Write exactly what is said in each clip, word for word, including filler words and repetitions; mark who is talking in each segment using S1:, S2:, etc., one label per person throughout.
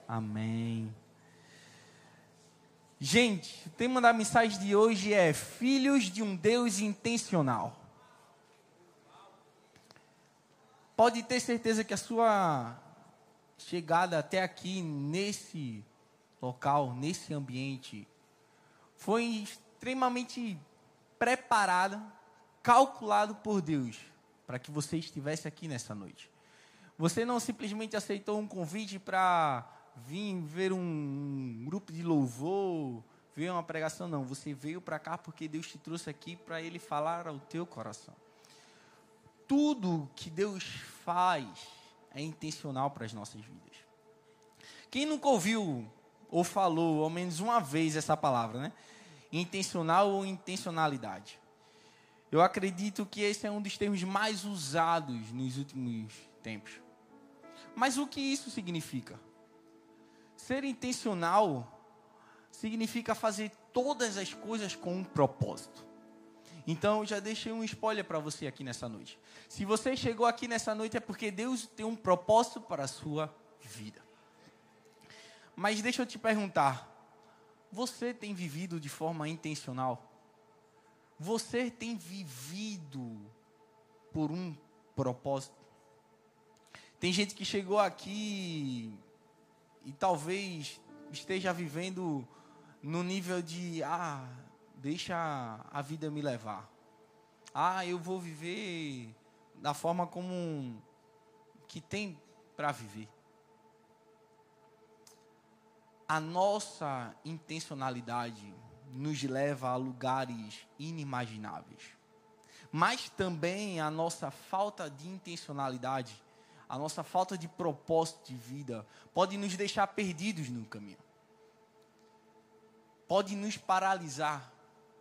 S1: Amém. Gente, o tema da mensagem de hoje é Filhos de um Deus Intencional. Pode ter certeza que a sua chegada até aqui, nesse local, nesse ambiente, foi extremamente preparada, calculado por Deus, para que você estivesse aqui nessa noite. Você não simplesmente aceitou um convite para vir ver um grupo de louvor, ver uma pregação, não. Você veio para cá porque Deus te trouxe aqui para Ele falar ao teu coração. Tudo que Deus faz é intencional para as nossas vidas. Quem nunca ouviu ou falou ao menos uma vez essa palavra, né? Intencional ou intencionalidade. Eu acredito que esse é um dos termos mais usados nos últimos tempos. Mas o que isso significa? Ser intencional significa fazer todas as coisas com um propósito. Então, eu já deixei um spoiler para você aqui nessa noite. Se você chegou aqui nessa noite é porque Deus tem um propósito para a sua vida. Mas deixa eu te perguntar, você tem vivido de forma intencional? Você tem vivido por um propósito? Tem gente que chegou aqui e talvez esteja vivendo no nível de, ah, deixa a vida me levar. Ah, eu vou viver da forma como que tem para viver. A nossa intencionalidade nos leva a lugares inimagináveis. Mas também a nossa falta de intencionalidade, a nossa falta de propósito de vida, pode nos deixar perdidos no caminho. Pode nos paralisar.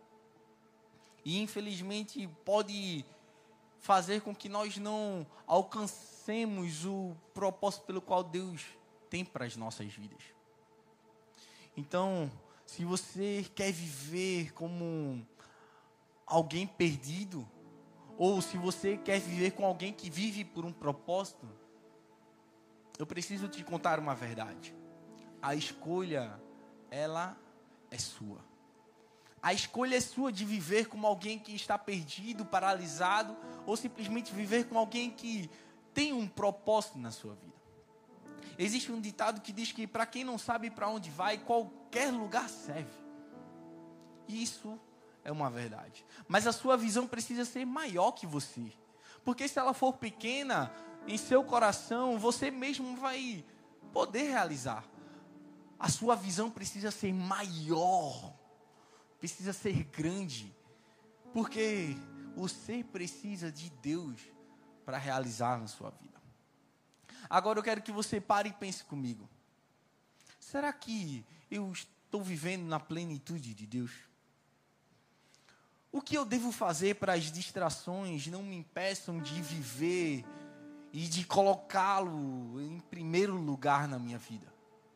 S1: E infelizmente pode fazer com que nós não alcancemos o propósito pelo qual Deus tem para as nossas vidas. Então, se você quer viver como alguém perdido, ou se você quer viver com alguém que vive por um propósito, eu preciso te contar uma verdade. A escolha, ela é sua. A escolha é sua de viver como alguém que está perdido, paralisado, ou simplesmente viver com alguém que tem um propósito na sua vida. Existe um ditado que diz que para quem não sabe para onde vai, qualquer lugar serve. E isso é uma verdade. Mas a sua visão precisa ser maior que você. Porque se ela for pequena, em seu coração, você mesmo vai poder realizar. A sua visão precisa ser maior. Precisa ser grande. Porque você precisa de Deus para realizar na sua vida. Agora eu quero que você pare e pense comigo. Será que eu estou vivendo na plenitude de Deus? O que eu devo fazer para as distrações não me impeçam de viver e de colocá-lo em primeiro lugar na minha vida?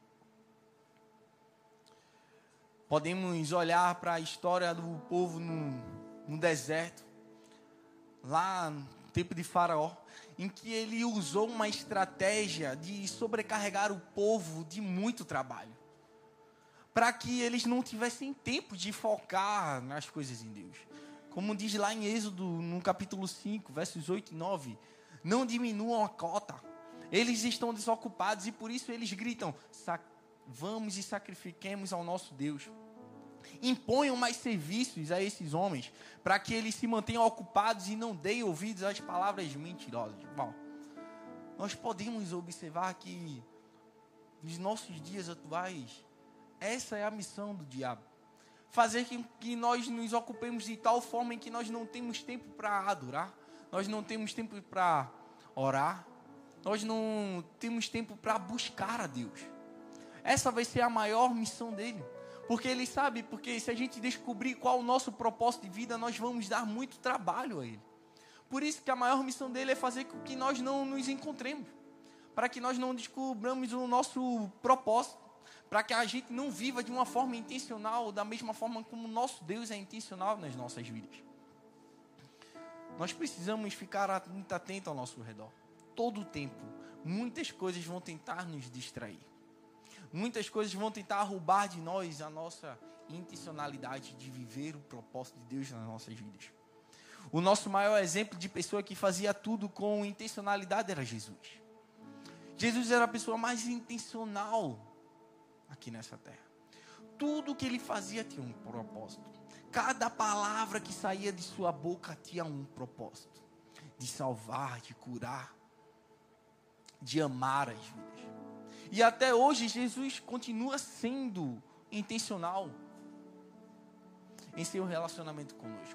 S1: Podemos olhar para a história do povo no, no deserto, lá no tempo de Faraó, em que ele usou uma estratégia de sobrecarregar o povo de muito trabalho, para que eles não tivessem tempo de focar nas coisas em Deus. Como diz lá em Êxodo, no capítulo cinco, versos oito e nove, não diminuam a cota, eles estão desocupados e por isso eles gritam, vamos e sacrifiquemos ao nosso Deus. Imponham mais serviços a esses homens, para que eles se mantenham ocupados e não deem ouvidos às palavras mentirosas. Bom, nós podemos observar que nos nossos dias atuais, essa é a missão do diabo. Fazer com que nós nos ocupemos de tal forma em que nós não temos tempo para adorar, nós não temos tempo para orar, nós não temos tempo para buscar a Deus. Essa vai ser a maior missão dele. Porque ele sabe, porque se a gente descobrir qual o nosso propósito de vida, nós vamos dar muito trabalho a ele. Por isso que a maior missão dele é fazer com que nós não nos encontremos. Para que nós não descobramos o nosso propósito. Para que a gente não viva de uma forma intencional, da mesma forma como o nosso Deus é intencional nas nossas vidas. Nós precisamos ficar muito atentos ao nosso redor. Todo o tempo, muitas coisas vão tentar nos distrair. Muitas coisas vão tentar roubar de nós a nossa intencionalidade de viver o propósito de Deus nas nossas vidas. O nosso maior exemplo de pessoa que fazia tudo com intencionalidade era Jesus. Jesus era a pessoa mais intencional aqui nessa terra. Tudo que ele fazia tinha um propósito. Cada palavra que saía de sua boca tinha um propósito. De salvar, de curar, de amar as vidas. E até hoje Jesus continua sendo intencional em seu relacionamento conosco.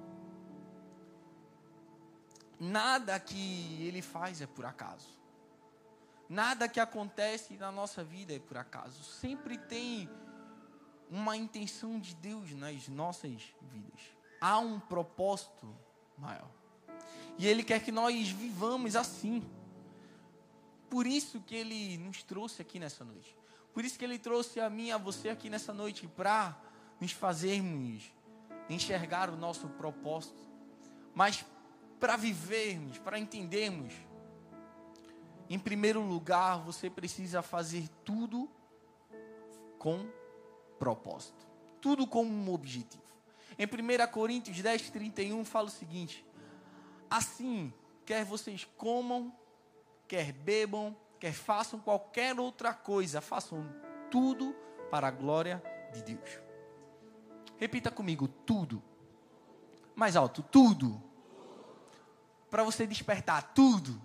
S1: Nada que ele faz é por acaso. Nada que acontece na nossa vida é por acaso. Sempre tem uma intenção de Deus nas nossas vidas. Há um propósito maior. E Ele quer que nós vivamos assim. Por isso que Ele nos trouxe aqui nessa noite. Por isso que Ele trouxe a mim e a você aqui nessa noite, para nos fazermos enxergar o nosso propósito. Mas para vivermos, para entendermos, em primeiro lugar, você precisa fazer tudo com propósito. Tudo com um objetivo. Em primeira Coríntios dez, trinta e um fala o seguinte: assim, quer vocês comam, quer bebam, quer façam qualquer outra coisa, façam tudo para a glória de Deus. Repita comigo, tudo. Mais alto, tudo. Para você despertar, tudo.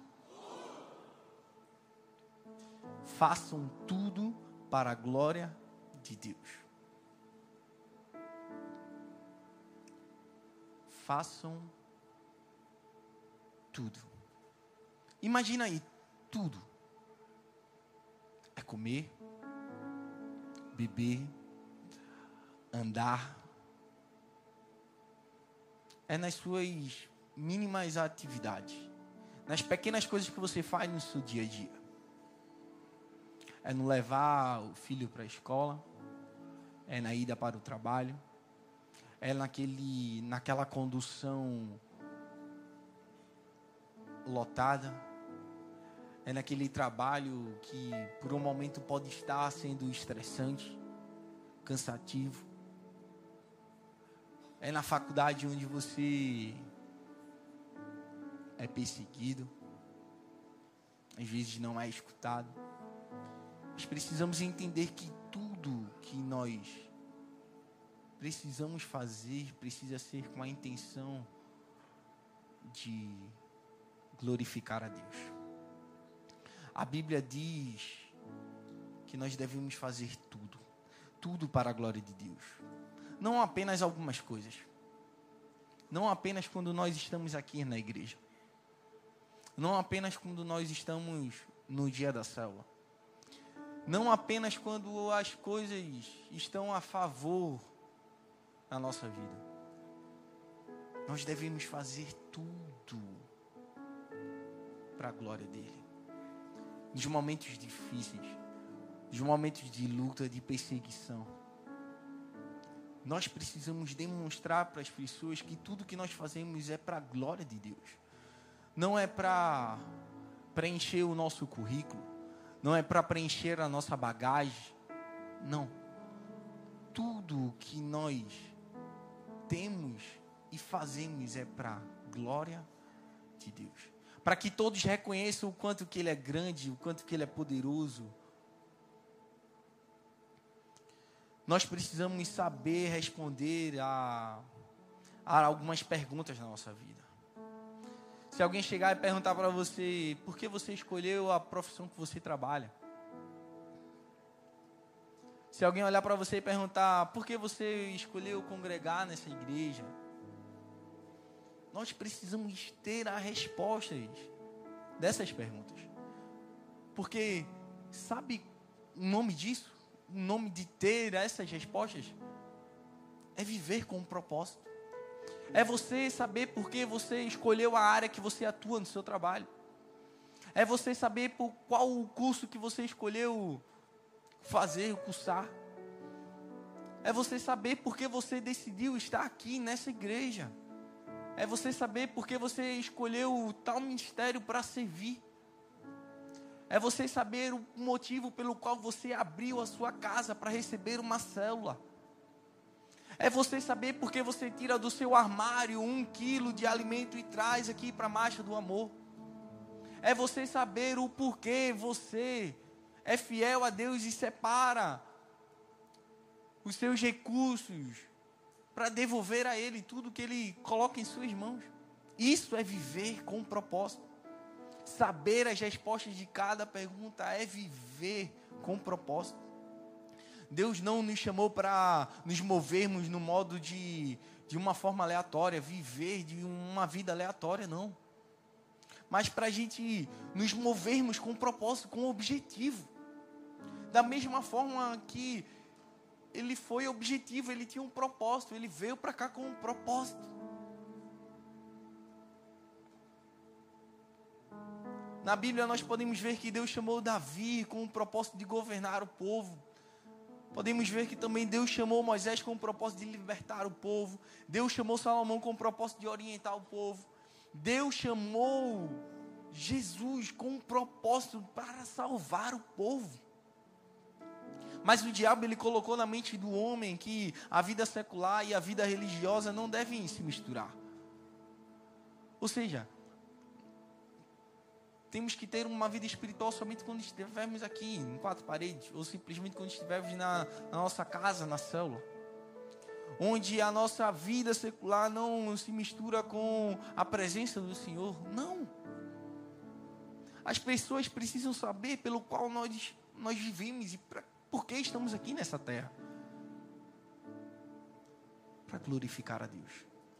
S1: Façam tudo para a glória de Deus. Façam tudo. Imagina aí, tudo. É comer, beber, andar. É nas suas mínimas atividades. Nas pequenas coisas que você faz no seu dia a dia. É no levar o filho para a escola. É na ida para o trabalho. É naquele, naquela condução lotada. É naquele trabalho que por um momento pode estar sendo estressante, cansativo. É na faculdade onde você é perseguido, às vezes não é escutado. Nós precisamos entender que tudo que nós precisamos fazer precisa ser com a intenção de glorificar a Deus. A Bíblia diz que nós devemos fazer tudo, tudo para a glória de Deus. Não apenas algumas coisas. Não apenas quando nós estamos aqui na igreja. Não apenas quando nós estamos no dia da célula. Não apenas quando as coisas estão a favor da nossa vida. Nós devemos fazer tudo para a glória dele. Nos momentos difíceis, nos momentos de luta, de perseguição, nós precisamos demonstrar para as pessoas que tudo que nós fazemos é para a glória de Deus. Não é para preencher o nosso currículo. Não é para preencher a nossa bagagem. Não. Tudo que nós temos e fazemos é para a glória de Deus. Para que todos reconheçam o quanto que Ele é grande, o quanto que Ele é poderoso. Nós precisamos saber responder a, a algumas perguntas na nossa vida. Se alguém chegar e perguntar para você, por que você escolheu a profissão que você trabalha? Se alguém olhar para você e perguntar, por que você escolheu congregar nessa igreja? Nós precisamos ter as respostas dessas perguntas. Porque, sabe o nome disso? O nome de ter essas respostas? É viver com um propósito. É você saber por que você escolheu a área que você atua no seu trabalho. É você saber por qual o curso que você escolheu fazer, cursar. É você saber por que você decidiu estar aqui nessa igreja. É você saber por que você escolheu tal ministério para servir. É você saber o motivo pelo qual você abriu a sua casa para receber uma célula. É você saber porque você tira do seu armário um quilo de alimento e traz aqui para a marcha do amor. É você saber o porquê você é fiel a Deus e separa os seus recursos para devolver a Ele tudo que Ele coloca em suas mãos. Isso é viver com propósito. Saber as respostas de cada pergunta é viver com propósito. Deus não nos chamou para nos movermos no modo de, de uma forma aleatória, viver de uma vida aleatória, não. Mas para a gente nos movermos com propósito, com objetivo. Da mesma forma que Ele foi objetivo, Ele tinha um propósito, Ele veio para cá com um propósito. Na Bíblia nós podemos ver que Deus chamou Davi com o propósito de governar o povo. Podemos ver que também Deus chamou Moisés com o propósito de libertar o povo. Deus chamou Salomão com o propósito de orientar o povo. Deus chamou Jesus com um propósito para salvar o povo. Mas o diabo, ele colocou na mente do homem que a vida secular e a vida religiosa não devem se misturar. Ou seja, temos que ter uma vida espiritual somente quando estivermos aqui, em quatro paredes, ou simplesmente quando estivermos na, na nossa casa, na célula. Onde a nossa vida secular não se mistura com a presença do Senhor. Não. As pessoas precisam saber pelo qual nós, nós vivemos e pra, por que estamos aqui nessa terra. Para glorificar a Deus.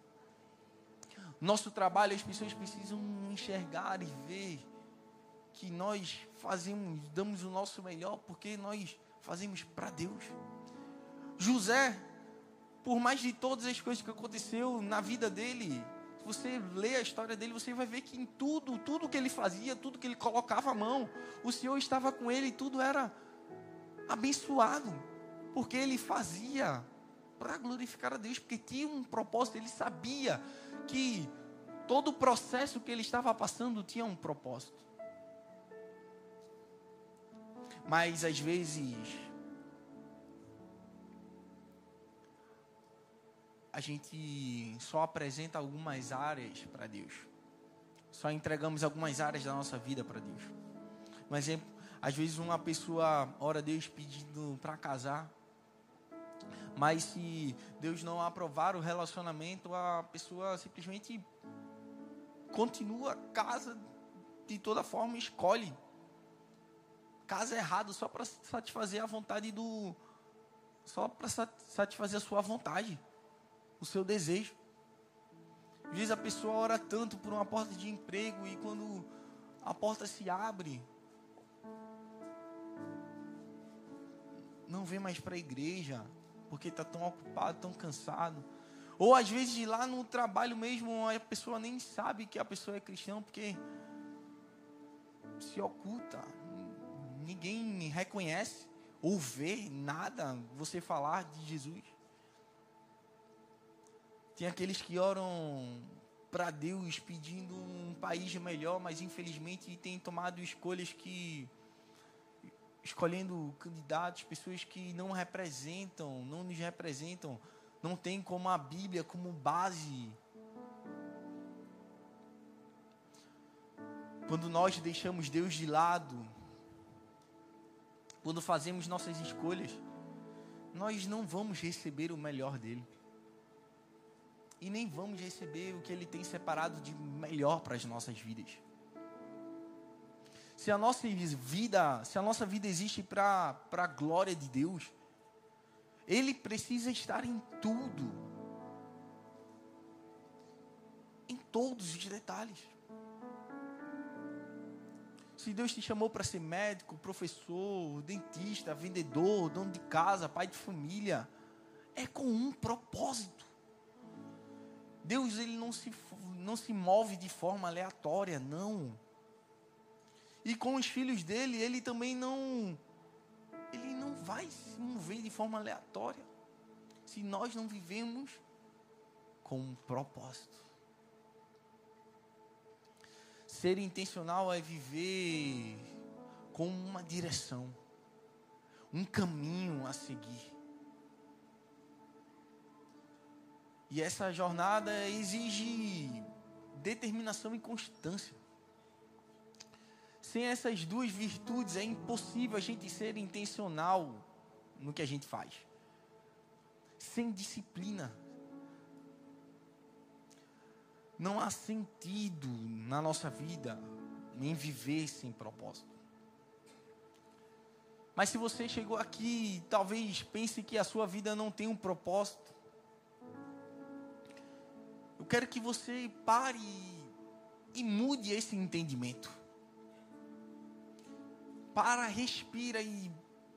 S1: Nosso trabalho, as pessoas precisam enxergar e ver que nós fazemos, damos o nosso melhor porque nós fazemos para Deus. José, por mais de todas as coisas que aconteceu na vida dele, se você lê a história dele, você vai ver que em tudo, tudo que ele fazia, tudo que ele colocava a mão, o Senhor estava com ele e tudo era abençoado, porque ele fazia para glorificar a Deus, porque tinha um propósito. Ele sabia que todo o processo que ele estava passando tinha um propósito. Mas às vezes a gente só apresenta algumas áreas para Deus. Só entregamos algumas áreas da nossa vida para Deus. Por exemplo, às vezes uma pessoa ora a Deus pedindo para casar, mas se Deus não aprovar o relacionamento, a pessoa simplesmente continua, casa de toda forma, escolhe. Casa errado só para satisfazer a vontade do... Só para satisfazer a sua vontade, o seu desejo. Às vezes a pessoa ora tanto por uma porta de emprego e quando a porta se abre, não vem mais para a igreja, porque está tão ocupado, tão cansado. Ou às vezes lá no trabalho mesmo, a pessoa nem sabe que a pessoa é cristã, porque se oculta. Ninguém reconhece ou vê nada você falar de Jesus. Tem aqueles que oram para Deus pedindo um país melhor, mas infelizmente têm tomado escolhas que... Escolhendo candidatos, pessoas que não representam, não nos representam, não tem como a Bíblia como base. Quando nós deixamos Deus de lado, quando fazemos nossas escolhas, nós não vamos receber o melhor dele. E nem vamos receber o que ele tem separado de melhor para as nossas vidas. Se a nossa vida, se a nossa vida existe para para a glória de Deus, Ele precisa estar em tudo. Em todos os detalhes. Se Deus te chamou para ser médico, professor, dentista, vendedor, dono de casa, pai de família, é com um propósito. Deus, ele não se, não se move de forma aleatória, não. E com os filhos dele, ele também não, ele não vai se mover de forma aleatória, se nós não vivemos com um propósito. Ser intencional é viver com uma direção, um caminho a seguir. E essa jornada exige determinação e constância. Sem essas duas virtudes é impossível a gente ser intencional no que a gente faz. Sem disciplina, não há sentido na nossa vida em viver sem propósito. Mas se você chegou aqui, talvez pense que a sua vida não tem um propósito. Eu quero que você pare e mude esse entendimento. Para, respira e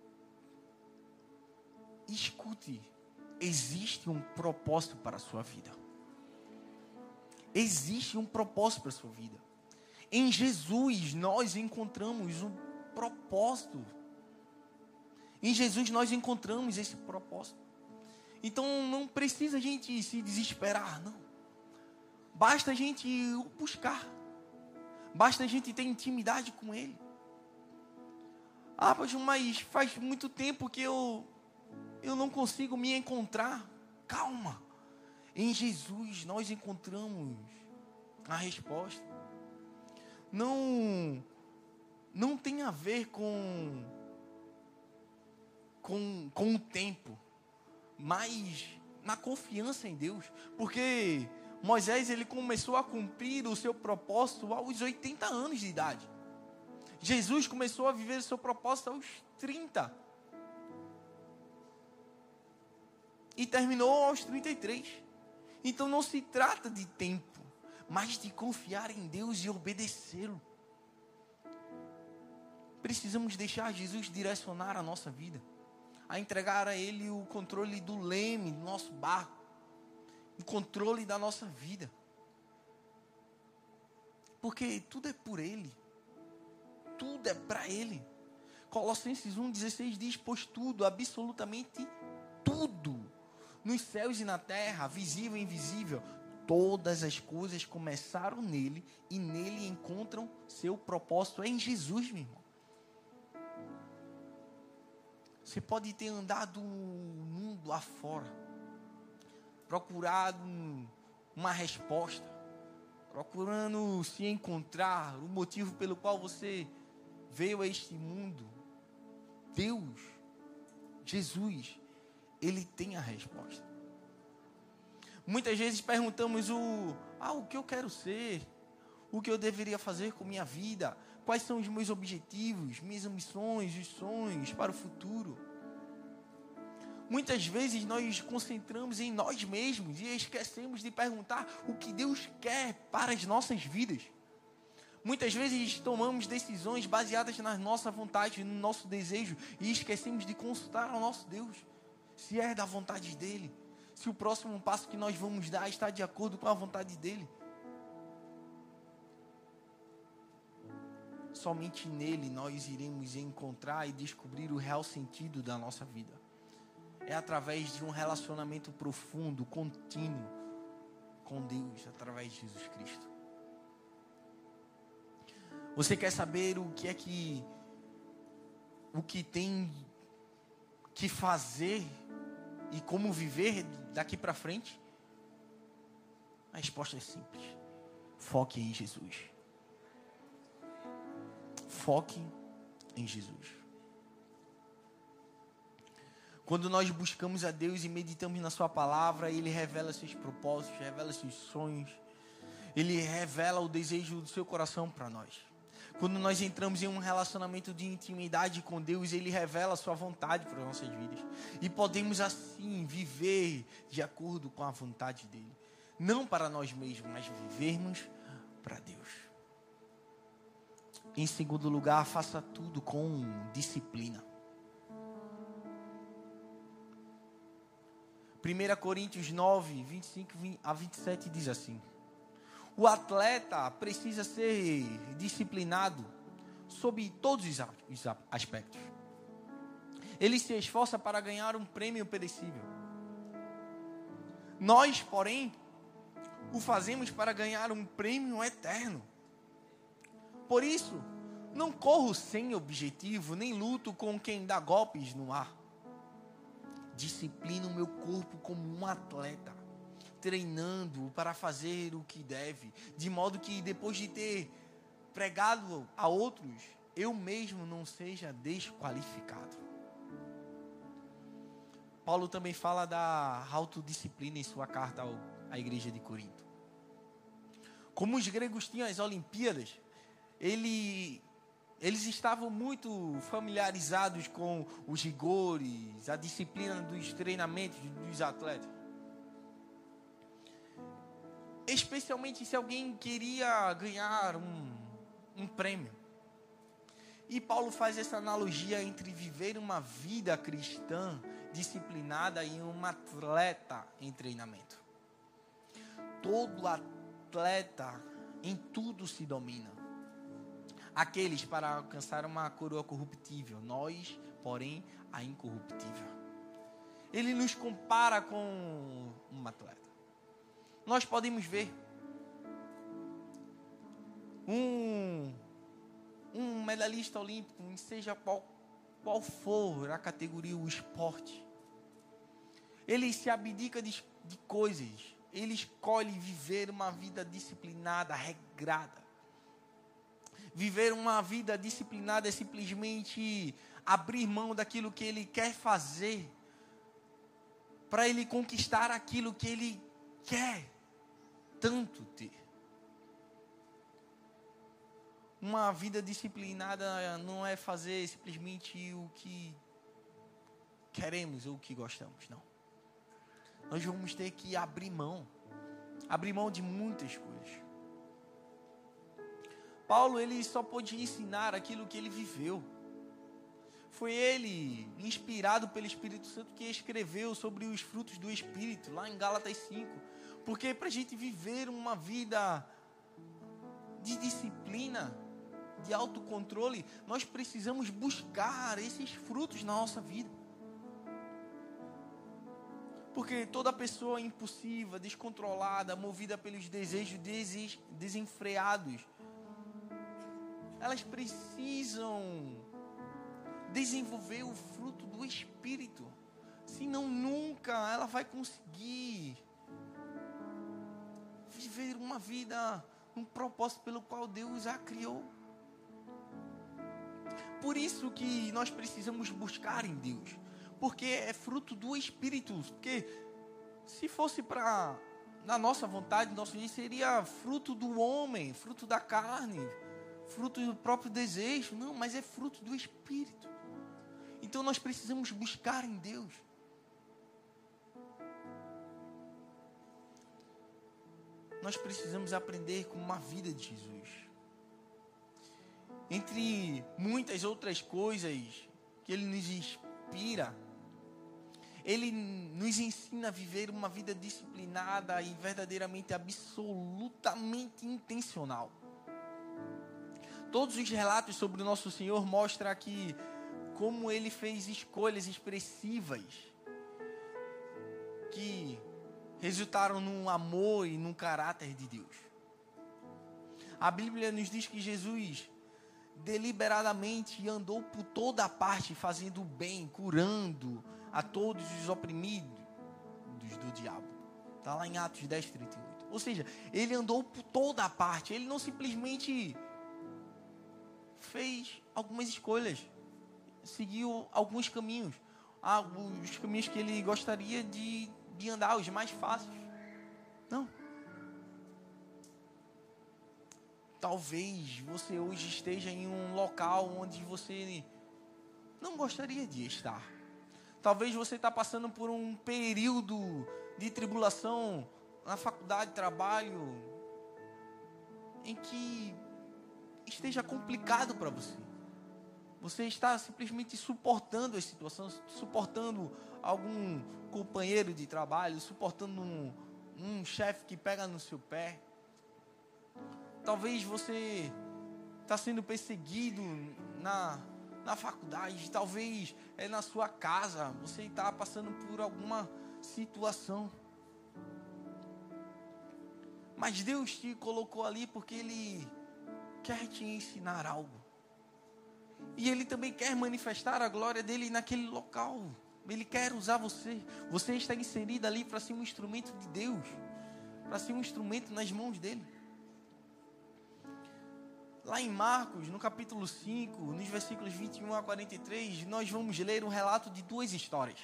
S1: escute. Existe um propósito para a sua vida. Existe um propósito para a sua vida. Em Jesus nós encontramos um propósito. Em Jesus nós encontramos esse propósito. Então não precisa a gente se desesperar, não. Basta a gente buscar. Basta a gente ter intimidade com Ele. Ah, mas faz muito tempo que eu, eu não consigo me encontrar. Calma. Em Jesus nós encontramos a resposta. Não, não tem a ver com, com, com o tempo, mas na confiança em Deus. Porque Moisés ele começou a cumprir o seu propósito aos oitenta anos de idade. Jesus começou a viver o seu propósito aos trinta. E terminou aos trinta e três. Então não se trata de tempo, mas de confiar em Deus e obedecê-lo. Precisamos deixar Jesus direcionar a nossa vida. A entregar a Ele o controle do leme do nosso barco. O controle da nossa vida. Porque tudo é por Ele. Tudo é para Ele. Colossenses um, dezesseis diz, pois tudo, absolutamente tudo, nos céus e na terra, visível e invisível, todas as coisas começaram nele e nele encontram seu propósito. É em Jesus, meu irmão. Você pode ter andado no mundo afora, procurado uma resposta, procurando se encontrar, o motivo pelo qual você veio a este mundo. Deus, Jesus, Ele tem a resposta. Muitas vezes perguntamos o, ah, o que eu quero ser, o que eu deveria fazer com minha vida, quais são os meus objetivos, minhas ambições, os sonhos para o futuro. Muitas vezes nós nos concentramos em nós mesmos e esquecemos de perguntar o que Deus quer para as nossas vidas. Muitas vezes tomamos decisões baseadas na nossa vontade, no nosso desejo, e esquecemos de consultar ao nosso Deus, se é da vontade dEle, se o próximo passo que nós vamos dar está de acordo com a vontade dEle. Somente nele nós iremos encontrar e descobrir o real sentido da nossa vida. É através de um relacionamento profundo, contínuo com Deus, através de Jesus Cristo. Você quer saber o que é que o que tem que fazer e como viver daqui para frente? A resposta é simples. Foque em Jesus. Foque em Jesus. Quando nós buscamos a Deus e meditamos na sua palavra, Ele revela seus propósitos, revela seus sonhos. Ele revela o desejo do seu coração para nós. Quando nós entramos em um relacionamento de intimidade com Deus, Ele revela a sua vontade para as nossas vidas. E podemos assim viver de acordo com a vontade dEle. Não para nós mesmos, mas vivermos para Deus. Em segundo lugar, faça tudo com disciplina. primeira Coríntios nove, vinte e cinco a vinte e sete diz assim: o atleta precisa ser disciplinado sob todos os aspectos. Ele se esforça para ganhar um prêmio perecível. Nós, porém, o fazemos para ganhar um prêmio eterno. Por isso, Não corro sem objetivo, nem luto com quem dá golpes no ar. Disciplino o meu corpo como um atleta, treinando para fazer o que deve, de modo que depois de ter pregado a outros, eu mesmo não seja desqualificado. Paulo também fala da autodisciplina em sua carta ao, à igreja de Corinto. Como os gregos tinham as Olimpíadas, ele, eles estavam muito familiarizados com os rigores, a disciplina dos treinamentos dos atletas. Especialmente se alguém queria ganhar um, um prêmio. E Paulo faz essa analogia entre viver uma vida cristã disciplinada e um atleta em treinamento. Todo atleta em tudo se domina. Aqueles para alcançar uma coroa corruptível, nós, porém, a incorruptível. Ele nos compara com um atleta. Nós podemos ver um, um medalhista olímpico, seja qual, qual for a categoria, o esporte. Ele se abdica de, de coisas. Ele escolhe viver uma vida disciplinada, regrada. Viver uma vida disciplinada é simplesmente abrir mão daquilo que ele quer fazer para ele conquistar aquilo que ele quer tanto ter. Uma vida disciplinada não é fazer simplesmente o que queremos ou o que gostamos, não. Nós vamos ter que abrir mão, abrir mão de muitas coisas. Paulo, ele só pôde ensinar aquilo que ele viveu. Foi ele, inspirado pelo Espírito Santo, que escreveu sobre os frutos do Espírito, lá em Gálatas cinco. Porque para a gente viver uma vida de disciplina, de autocontrole, nós precisamos buscar esses frutos na nossa vida. Porque toda pessoa impulsiva, descontrolada, movida pelos desejos des- desenfreados, elas precisam desenvolver o fruto do Espírito. Senão nunca ela vai conseguir viver uma vida, um propósito pelo qual Deus a criou. Por isso que nós precisamos buscar em Deus. Porque é fruto do Espírito. Porque se fosse para na nossa vontade, nosso dia seria fruto do homem, fruto da carne, fruto do próprio desejo. Não, mas é fruto do Espírito. Então nós precisamos buscar em Deus. Nós precisamos aprender com uma vida de Jesus. Entre muitas outras coisas que Ele nos inspira, Ele nos ensina a viver uma vida disciplinada e verdadeiramente, absolutamente intencional. Todos os relatos sobre o nosso Senhor mostram que como Ele fez escolhas expressivas que resultaram num amor e num caráter de Deus. A Bíblia nos diz que Jesus deliberadamente andou por toda a parte fazendo o bem, curando a todos os oprimidos do diabo. Está lá em Atos dez, trinta e oito. Ou seja, ele andou por toda a parte. Ele não simplesmente fez algumas escolhas, seguiu alguns caminhos, ah, os caminhos que ele gostaria de, de andar, os mais fáceis. Não. Talvez você hoje esteja em um local onde você não gostaria de estar. Talvez você está passando por um período de tribulação na faculdade, trabalho, em que esteja complicado para você. Você está simplesmente suportando a situação, suportando algum companheiro de trabalho, suportando um, um chefe que pega no seu pé. Talvez você está sendo perseguido na, na faculdade, talvez é na sua casa, você está passando por alguma situação. Mas Deus te colocou ali porque Ele quer te ensinar algo. E Ele também quer manifestar a glória dEle naquele local. Ele quer usar você. Você está inserido ali para ser um instrumento de Deus. Para ser um instrumento nas mãos dEle. Lá em Marcos, no capítulo cinco, nos versículos vinte e um a quarenta e três, nós vamos ler um relato de duas histórias.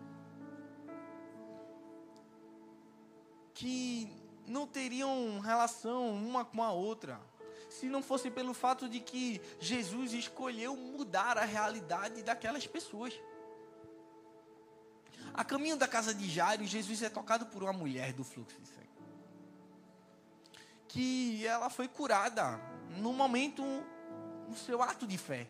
S1: Que não teriam relação uma com a outra, se não fosse pelo fato de que Jesus escolheu mudar a realidade daquelas pessoas. A caminho da casa de Jairo, Jesus é tocado por uma mulher do fluxo de sangue. Que ela foi curada no momento, no seu ato de fé.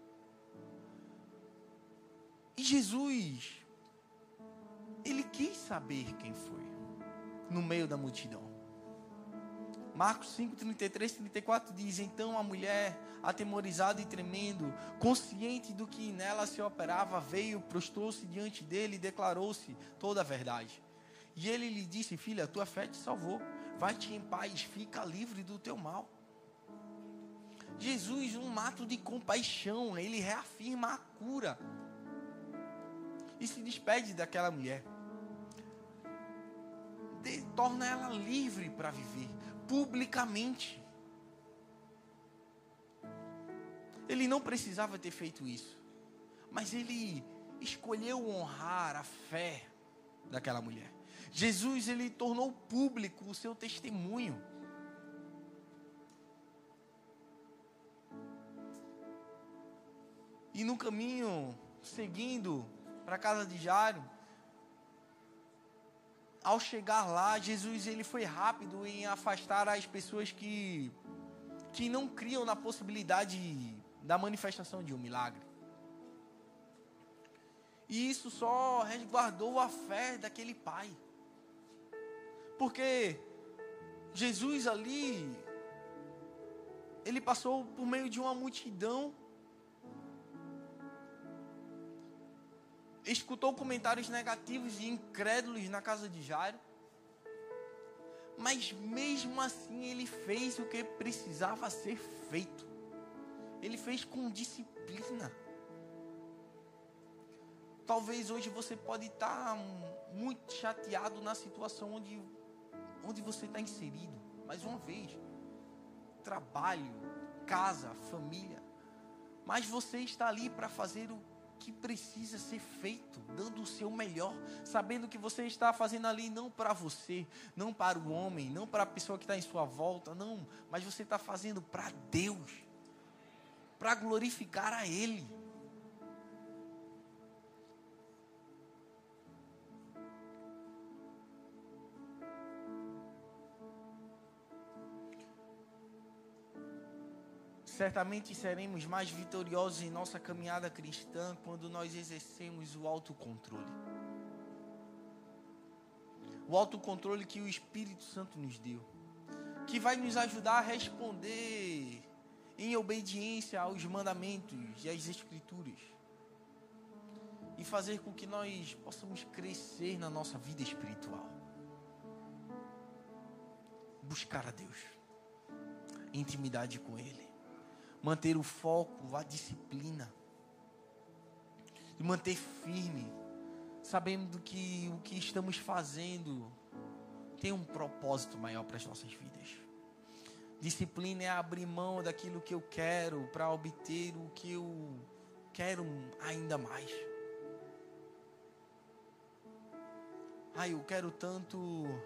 S1: E Jesus, Ele quis saber quem foi no meio da multidão. Marcos cinco, trinta e três, trinta e quatro diz: então a mulher, atemorizada e tremendo, consciente do que nela se operava, veio, prostrou-se diante dele e declarou-se toda a verdade. E ele lhe disse: filha, tua fé te salvou, vai-te em paz, fica livre do teu mal. Jesus, num ato de compaixão, ele reafirma a cura e se despede daquela mulher. De, torna ela livre para viver publicamente. Ele não precisava ter feito isso, mas ele escolheu honrar a fé daquela mulher. Jesus, ele tornou público o seu testemunho. E no caminho, seguindo para a casa de Jairo, ao chegar lá, Jesus, ele foi rápido em afastar as pessoas que, que não criam na possibilidade da manifestação de um milagre. E isso só resguardou a fé daquele pai. Porque Jesus ali, ele passou por meio de uma multidão, escutou comentários negativos e incrédulos na casa de Jairo, mas mesmo assim ele fez o que precisava ser feito. Ele fez com disciplina. Talvez hoje você pode estar muito chateado na situação onde, onde você está inserido. Mais uma vez, trabalho, casa, família. Mas você está ali para fazer o que precisa ser feito, dando o seu melhor, sabendo que você está fazendo ali não para você, não para o homem, não para a pessoa que está em sua volta, não, mas você está fazendo para Deus, para glorificar a Ele. Certamente seremos mais vitoriosos em nossa caminhada cristã quando nós exercemos o autocontrole. O autocontrole que o Espírito Santo nos deu, que vai nos ajudar a responder em obediência aos mandamentos e às Escrituras, e fazer com que nós possamos crescer na nossa vida espiritual. Buscar a Deus, intimidade com Ele. Manter o foco, a disciplina. E manter firme. Sabendo que o que estamos fazendo tem um propósito maior para as nossas vidas. Disciplina é abrir mão daquilo que eu quero para obter o que eu quero ainda mais. Ai, eu quero tanto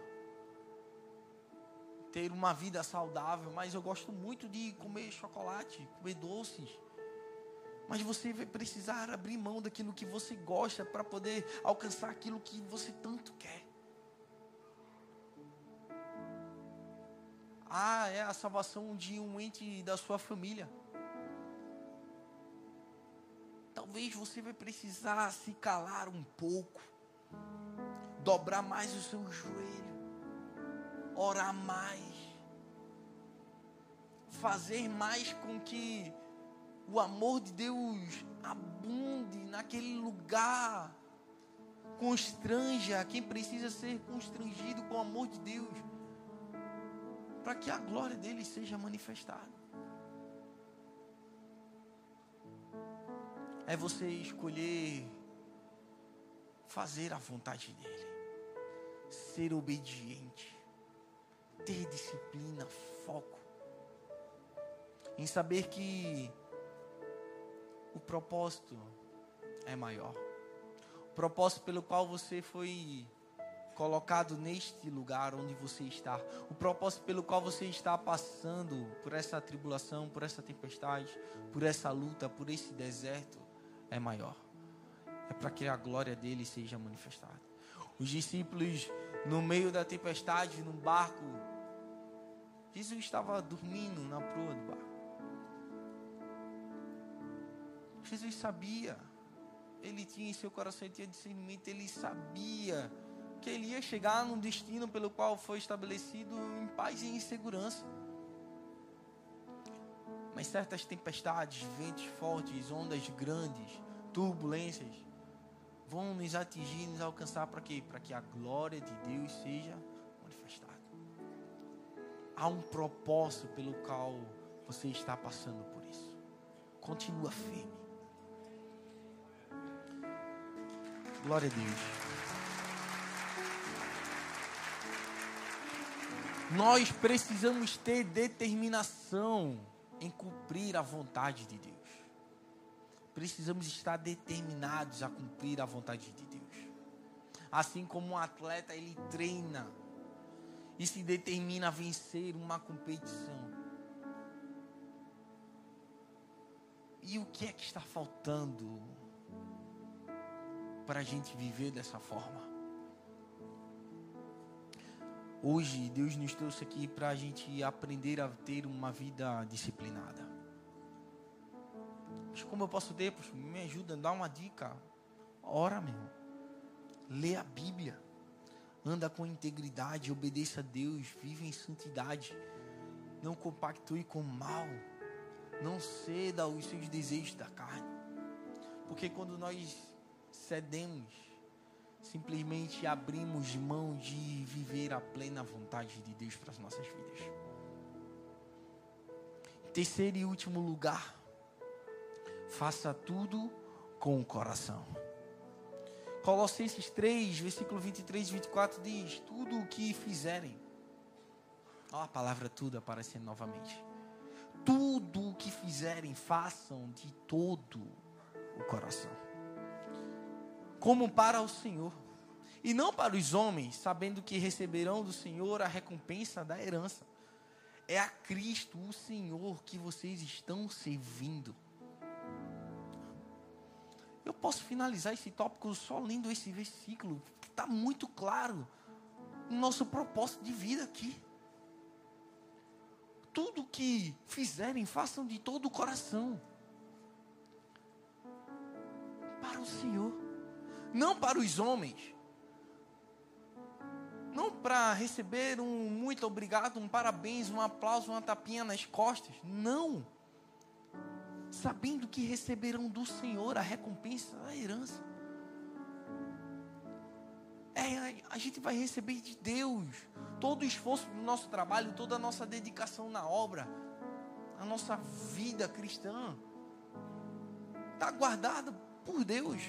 S1: ter uma vida saudável, mas eu gosto muito de comer chocolate, comer doces. Mas você vai precisar abrir mão daquilo que você gosta para poder alcançar aquilo que você tanto quer. Ah, é a salvação de um ente da sua família. Talvez você vai precisar se calar um pouco, dobrar mais o seu joelho, orar mais, fazer mais com que o amor de Deus abunde naquele lugar. Constranja quem precisa ser constrangido com o amor de Deus, para que a glória dele seja manifestada. é você escolher fazer a vontade dele, ser obediente, ter disciplina, foco, em saber que o propósito é maior. O propósito pelo qual você foi colocado neste lugar onde você está. O propósito pelo qual você está passando por essa tribulação, por essa tempestade, por essa luta, por esse deserto, é maior. É para que a glória dele seja manifestada. Os discípulos, no meio da tempestade, no barco, Jesus estava dormindo na proa do barco. Jesus sabia, ele tinha em seu coração, ele tinha discernimento, ele sabia que ele ia chegar num destino pelo qual foi estabelecido em paz e em segurança. Mas certas tempestades, ventos fortes, ondas grandes, turbulências, vão nos atingir, nos alcançar para quê? Para que a glória de Deus seja manifestada. Há um propósito pelo qual você está passando por isso. Continua firme. Glória a Deus. Nós precisamos ter determinação em cumprir a vontade de Deus. Precisamos estar determinados a cumprir a vontade de Deus. Assim como um atleta, ele treina e se determina a vencer uma competição. E o que é que está faltando para a gente viver dessa forma? Hoje, Deus nos trouxe aqui para a gente aprender a ter uma vida disciplinada. Mas como eu posso ter? Poxa, me ajuda, dá uma dica. Ora, meu irmão. Lê a Bíblia. Anda com integridade, obedeça a Deus, vive em santidade. Não compactue com o mal. Não ceda aos seus desejos da carne. Porque quando nós cedemos, simplesmente abrimos mão de viver a plena vontade de Deus para as nossas vidas. Terceiro e último lugar, faça tudo com o coração. Colossenses três, versículo vinte e três e vinte e quatro diz: tudo o que fizerem. Olha a palavra tudo aparecendo novamente. Tudo o que fizerem, façam de todo o coração, como para o Senhor, e não para os homens, sabendo que receberão do Senhor a recompensa da herança. É a Cristo, o Senhor, que vocês estão servindo. Eu posso finalizar esse tópico só lendo esse versículo, que está muito claro o nosso propósito de vida aqui. Tudo que fizerem, façam de todo o coração, para o Senhor, não para os homens, não para receber um muito obrigado, um parabéns, um aplauso, uma tapinha nas costas. Não. Sabendo que receberão do Senhor a recompensa da herança. É, a gente vai receber de Deus todo o esforço do nosso trabalho, toda a nossa dedicação na obra, a nossa vida cristã está guardada por Deus.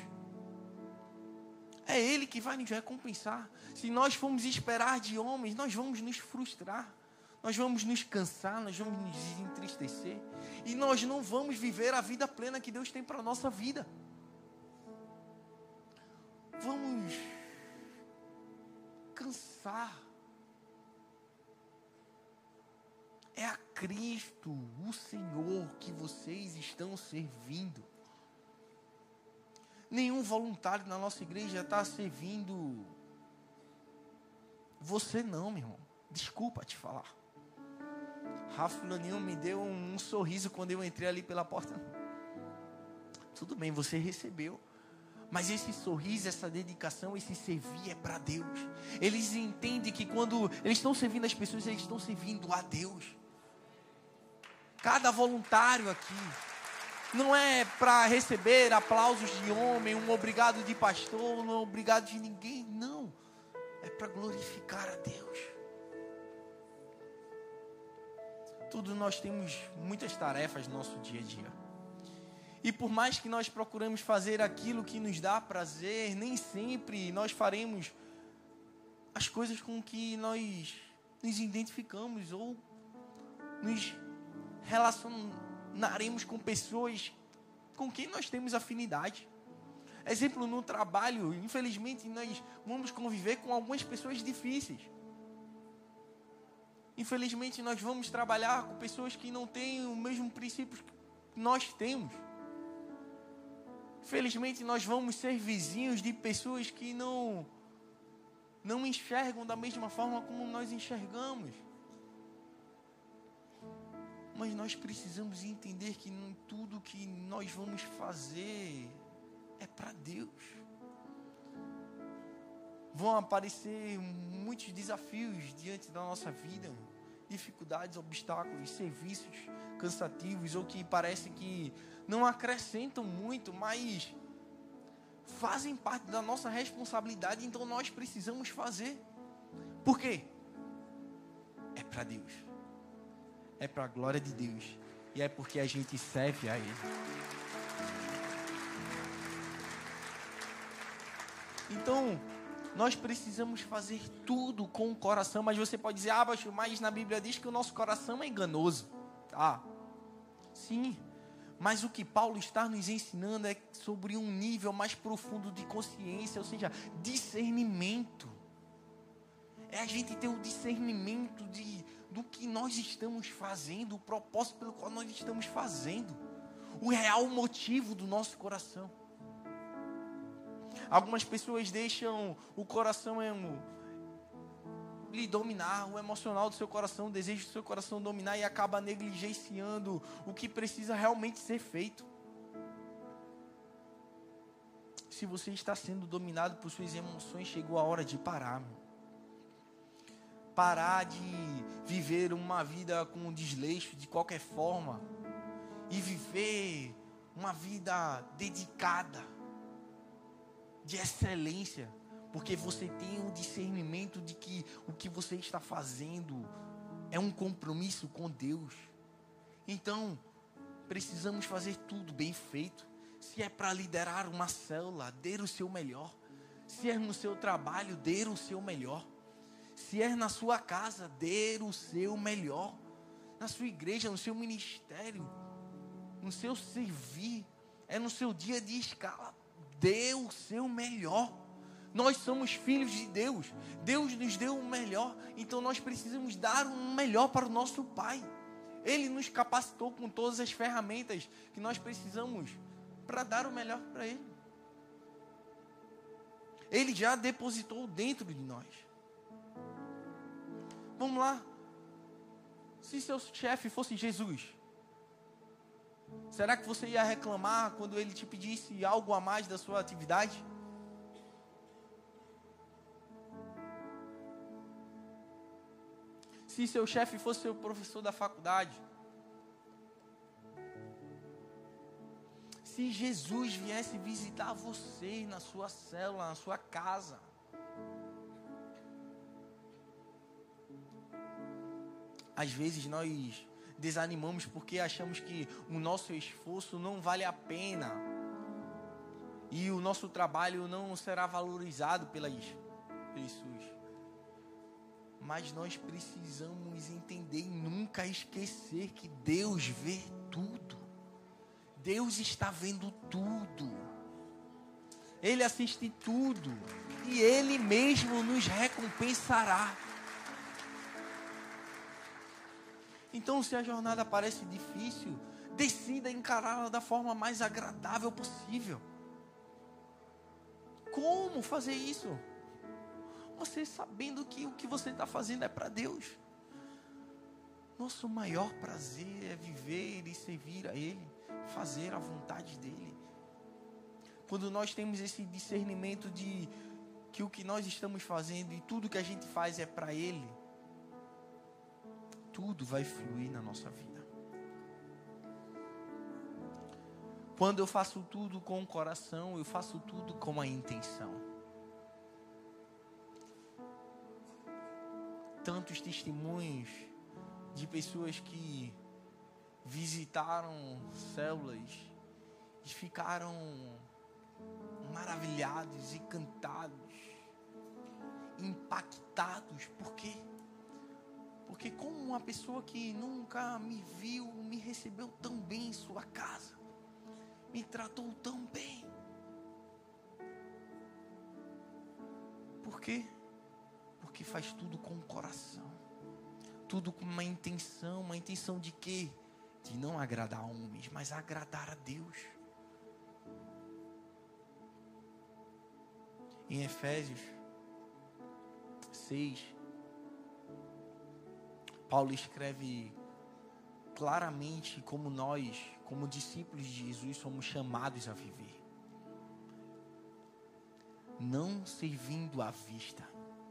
S1: É Ele que vai nos recompensar. Se nós formos esperar de homens, nós vamos nos frustrar. Nós vamos nos cansar, nós vamos nos entristecer. E nós não vamos viver a vida plena que Deus tem para a nossa vida. Vamos cansar. É a Cristo, o Senhor, que vocês estão servindo. Nenhum voluntário na nossa igreja está servindo você não, meu irmão. Desculpa te falar. Rafa Fulaninho me deu um, um sorriso quando eu entrei ali pela porta. Tudo bem, você recebeu. Mas esse sorriso, essa dedicação, esse servir é para Deus. Eles entendem que quando eles estão servindo as pessoas, eles estão servindo a Deus. Cada voluntário aqui não é para receber aplausos de homem, um obrigado de pastor, um obrigado de ninguém. Não. É para glorificar a Deus. Tudo nós temos muitas tarefas no nosso dia a dia. E por mais que nós procuremos fazer aquilo que nos dá prazer, nem sempre nós faremos as coisas com que nós nos identificamos ou nos relacionaremos com pessoas com quem nós temos afinidade. Exemplo, no trabalho, infelizmente, nós vamos conviver com algumas pessoas difíceis. Infelizmente, nós vamos trabalhar com pessoas que não têm o mesmo princípio que nós temos. Infelizmente, nós vamos ser vizinhos de pessoas que não, não enxergam da mesma forma como nós enxergamos. Mas nós precisamos entender que não tudo que nós vamos fazer é para Deus. Vão aparecer muitos desafios diante da nossa vida, dificuldades, obstáculos, serviços cansativos ou que parecem que não acrescentam muito, mas fazem parte da nossa responsabilidade, então nós precisamos fazer. Por quê? É para Deus. É para a glória de Deus. E é porque a gente serve a Ele. Então, nós precisamos fazer tudo com o coração. Mas você pode dizer, ah, Baixo, mas na Bíblia diz que o nosso coração é enganoso. Ah, sim. Mas o que Paulo está nos ensinando é sobre um nível mais profundo de consciência, ou seja, discernimento. É a gente ter o discernimento de, do que nós estamos fazendo, o propósito pelo qual nós estamos fazendo, o real motivo do nosso coração. Algumas pessoas deixam o coração emo, lhe dominar, o emocional do seu coração, o desejo do seu coração dominar e acaba negligenciando o que precisa realmente ser feito. Se você está sendo dominado por suas emoções, chegou a hora de parar. Meu. Parar de viver uma vida com desleixo de qualquer forma e viver uma vida dedicada, de excelência, porque você tem o discernimento de que o que você está fazendo é um compromisso com Deus. Então, precisamos fazer tudo bem feito. Se é para liderar uma célula, dê o seu melhor. Se é no seu trabalho, dê o seu melhor. Se é na sua casa, dê o seu melhor. Na sua igreja, no seu ministério, no seu servir, é no seu dia de escala, dê o seu melhor. Nós somos filhos de Deus. Deus nos deu o melhor. Então nós precisamos dar o melhor para o nosso Pai. Ele nos capacitou com todas as ferramentas que nós precisamos para dar o melhor para Ele. Ele já depositou dentro de nós. Vamos lá. Se seu chefe fosse Jesus, será que você ia reclamar quando ele te pedisse algo a mais da sua atividade? Se seu chefe fosse seu professor da faculdade, se Jesus viesse visitar você na sua célula, na sua casa, às vezes nós desanimamos porque achamos que o nosso esforço não vale a pena e o nosso trabalho não será valorizado pelas pessoas. Mas nós precisamos entender e nunca esquecer que Deus vê tudo. Deus está vendo tudo. Ele assiste tudo e Ele mesmo nos recompensará. Então, se a jornada parece difícil, decida encará-la da forma mais agradável possível. Como fazer isso? Você sabendo que o que você está fazendo é para Deus. Nosso maior prazer é viver e servir a Ele, fazer a vontade dEle. Quando nós temos esse discernimento de que o que nós estamos fazendo e tudo que a gente faz é para Ele, tudo vai fluir na nossa vida. Quando eu faço tudo com o coração, eu faço tudo com a intenção. Tantos testemunhos de pessoas que visitaram células Eles ficaram maravilhados, encantados, impactados. Por quê? Porque como uma pessoa que nunca me viu, me recebeu tão bem em sua casa, me tratou tão bem. Por quê? Porque faz tudo com o coração, tudo com uma intenção. Uma intenção de quê? De não agradar homens, mas agradar a Deus. Em Efésios seis, Paulo escreve claramente como nós, como discípulos de Jesus, somos chamados a viver. Não servindo à vista,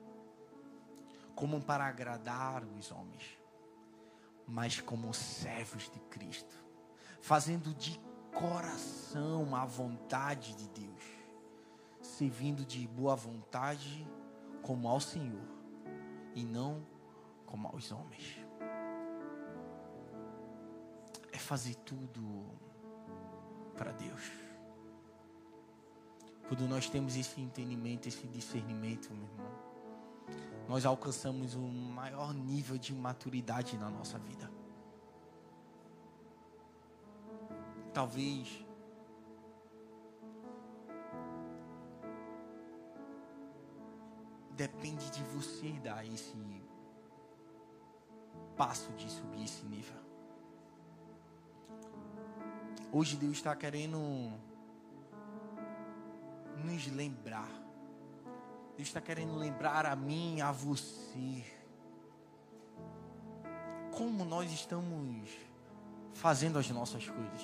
S1: como para agradar os homens, mas como servos de Cristo, fazendo de coração a vontade de Deus, servindo de boa vontade como ao Senhor e não como aos homens. É fazer tudo para Deus. Quando nós temos esse entendimento, esse discernimento, meu irmão, nós alcançamos um maior nível de maturidade na nossa vida. Talvez depende de você dar esse passo de subir esse nível. Hoje Deus está querendo nos lembrar. Deus está querendo lembrar a mim, a você, como nós estamos fazendo as nossas coisas.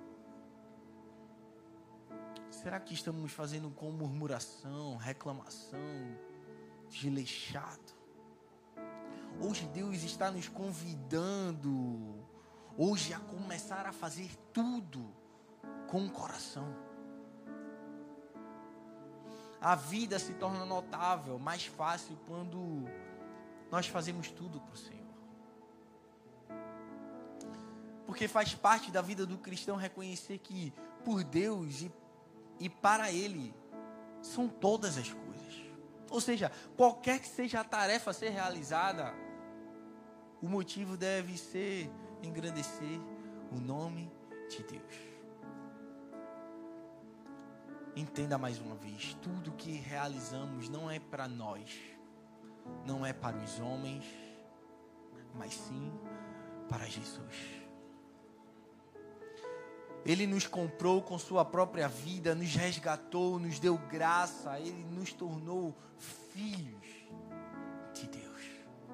S1: Será que estamos fazendo com murmuração, reclamação, desleixado? Hoje Deus está nos convidando hoje a começar a fazer tudo com o coração. A vida se torna notável, mais fácil quando nós fazemos tudo para o Senhor. Porque faz parte da vida do cristão reconhecer que por Deus e, e para Ele são todas as coisas. Ou seja, qualquer que seja a tarefa a ser realizada, o motivo deve ser engrandecer o nome de Deus. Entenda mais uma vez, tudo que realizamos não é para nós, não é para os homens, mas sim para Jesus. Ele nos comprou com sua própria vida, nos resgatou, nos deu graça, Ele nos tornou filhos de Deus.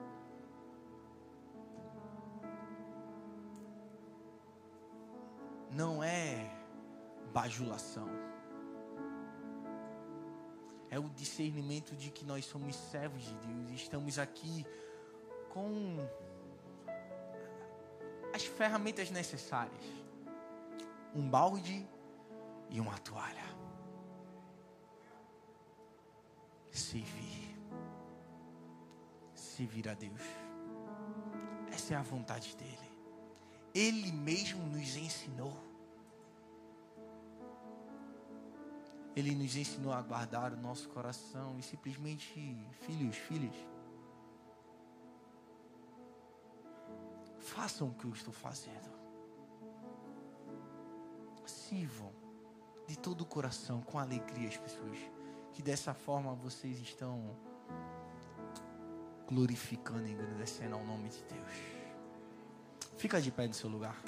S1: Não é bajulação. É o discernimento de que nós somos servos de Deus e estamos aqui com as ferramentas necessárias. Um balde e uma toalha. Servir. Servir a Deus. Essa é a vontade dEle. Ele mesmo nos ensinou. Ele nos ensinou a guardar o nosso coração e simplesmente, filhos, filhas, façam o que eu estou fazendo. Sirvam de todo o coração, com alegria as pessoas, que dessa forma vocês estão glorificando e engrandecendo ao nome de Deus. Fica de pé no seu lugar.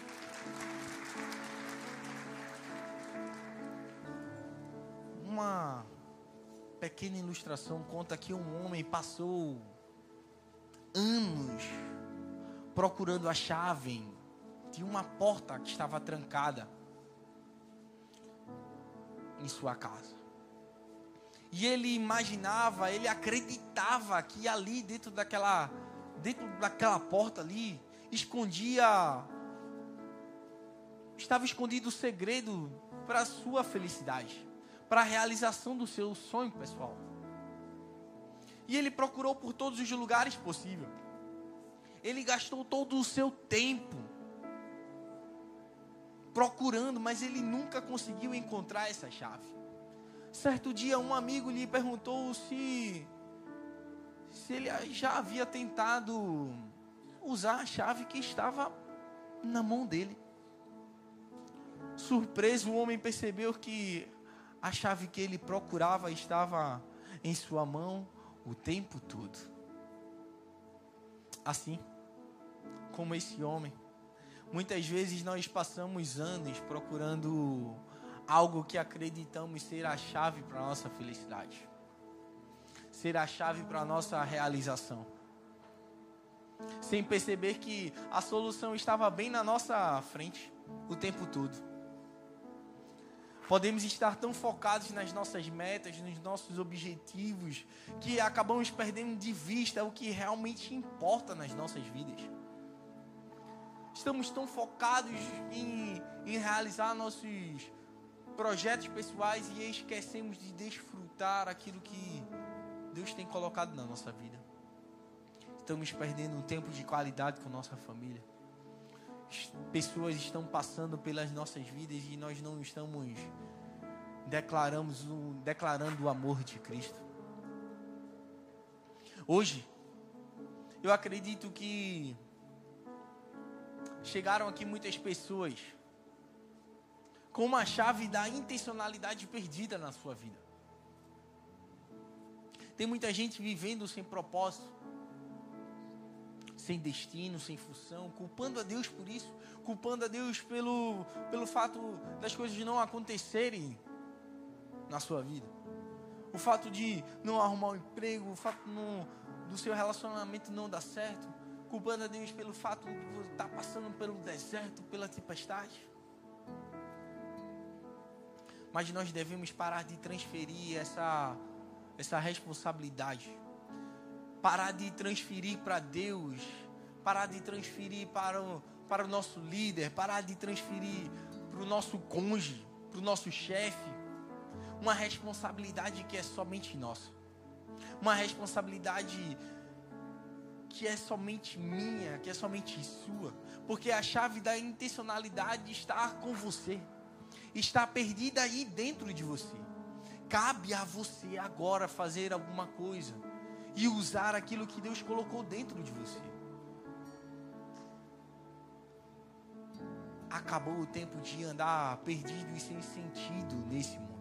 S1: Uma pequena ilustração conta que um homem passou anos procurando a chave de uma porta que estava trancada em sua casa. E ele imaginava, ele acreditava que ali dentro daquela, dentro daquela porta ali, escondia, estava escondido o segredo para a sua felicidade, para a realização do seu sonho pessoal. E ele procurou por todos os lugares possíveis. Ele gastou todo o seu tempo procurando, mas ele nunca conseguiu encontrar essa chave. Certo dia, um amigo lhe perguntou se, se ele já havia tentado usar a chave que estava na mão dele. Surpreso, o homem percebeu que a chave que ele procurava estava em sua mão o tempo todo. Assim como esse homem, muitas vezes nós passamos anos procurando algo que acreditamos ser a chave para a nossa felicidade, ser a chave para a nossa realização, sem perceber que a solução estava bem na nossa frente o tempo todo. Podemos estar tão focados nas nossas metas, nos nossos objetivos, que acabamos perdendo de vista o que realmente importa nas nossas vidas. Estamos tão focados em, em realizar nossos projetos pessoais e esquecemos de desfrutar aquilo que Deus tem colocado na nossa vida. Estamos perdendo um tempo de qualidade com nossa família. Pessoas estão passando pelas nossas vidas e nós não estamos declaramos o, declarando o amor de Cristo. Hoje, eu acredito que chegaram aqui muitas pessoas com uma chave da intencionalidade perdida na sua vida. Tem muita gente vivendo sem propósito, sem destino, sem função, culpando a Deus por isso, culpando a Deus pelo, pelo fato das coisas não acontecerem na sua vida. O fato de não arrumar um emprego, o fato não, do seu relacionamento não dar certo, culpando a Deus pelo fato de você estar passando pelo deserto, pela tempestade. Mas nós devemos parar de transferir essa, essa responsabilidade. Parar de transferir para Deus, parar de transferir para o, para o nosso líder, parar de transferir para o nosso cônjuge, para o nosso chefe, uma responsabilidade que é somente nossa, uma responsabilidade que é somente minha, que é somente sua, porque a chave da intencionalidade está com você, está perdida aí dentro de você. Cabe a você agora fazer alguma coisa e usar aquilo que Deus colocou dentro de você. Acabou o tempo de andar perdido e sem sentido nesse mundo.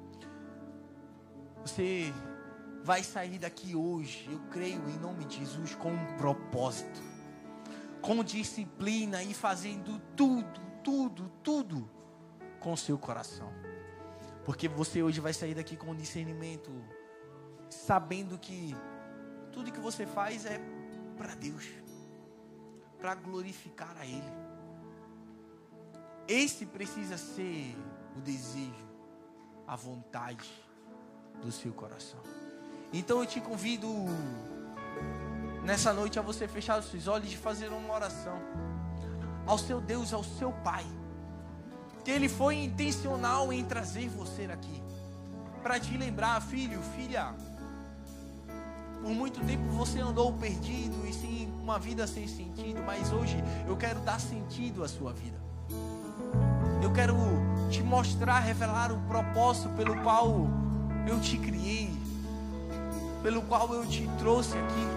S1: Você vai sair daqui hoje, eu creio em nome de Jesus, com um propósito, com disciplina e fazendo tudo, tudo, tudo com o seu coração. Porque você hoje vai sair daqui com discernimento, sabendo que tudo que você faz é para Deus, para glorificar a Ele. Esse precisa ser o desejo, a vontade do seu coração. Então eu te convido nessa noite a você fechar os seus olhos e fazer uma oração ao seu Deus, ao seu Pai, que Ele foi intencional em trazer você aqui, para te lembrar, filho, filha, por muito tempo você andou perdido e sem uma vida sem sentido, mas hoje eu quero dar sentido à sua vida. Eu quero te mostrar, revelar o propósito pelo qual eu te criei, pelo qual eu te trouxe aqui.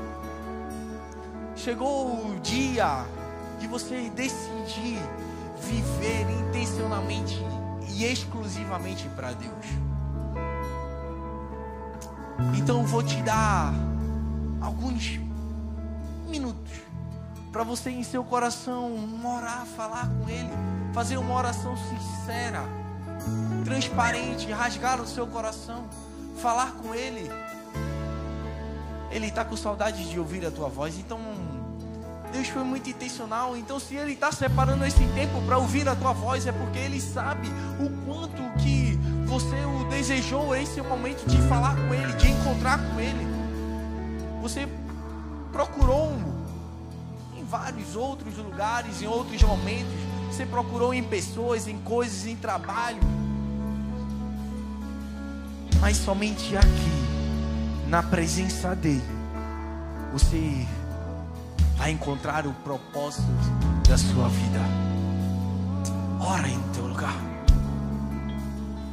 S1: Chegou o dia de você decidir viver intencionalmente e exclusivamente para Deus. Então eu vou te dar alguns minutos para você em seu coração orar, falar com Ele, fazer uma oração sincera, transparente, rasgar o seu coração, falar com Ele. Ele está com saudade de ouvir a tua voz. Então Deus foi muito intencional. Então se Ele está separando esse tempo para ouvir a tua voz, é porque Ele sabe o quanto que você o desejou esse momento de falar com Ele, de encontrar com Ele. Você procurou em vários outros lugares, em outros momentos. Você procurou em pessoas, em coisas, em trabalho. Mas somente aqui, na presença dEle, você vai encontrar o propósito da sua vida. Ora em teu lugar.